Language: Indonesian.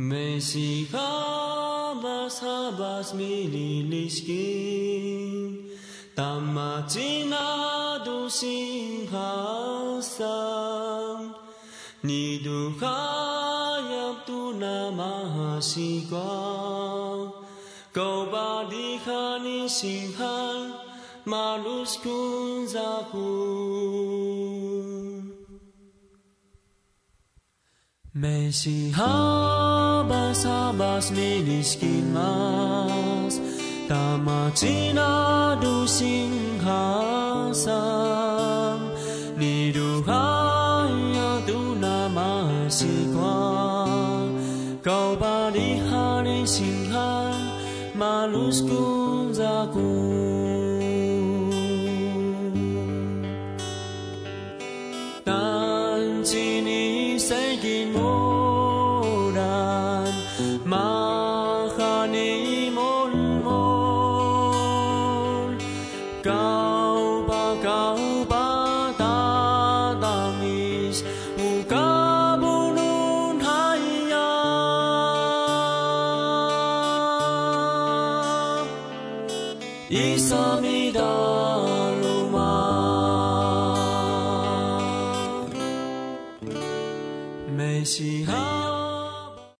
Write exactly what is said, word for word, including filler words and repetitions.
Mesihabas habas mililiskin Tamatina du singhasam Nidukhayap tu namahasikwa Kau badikani singhan malus kunzaku Mesihabas habas miliskin mas Tamatina du singhasam Niduhaya tu namahasikwa Kau badihani singhan malus kunzaku Tancini segin modan Mahani mon mon Kau pa kau pa tatangis Muka bunun hayam Isamida Mesihabas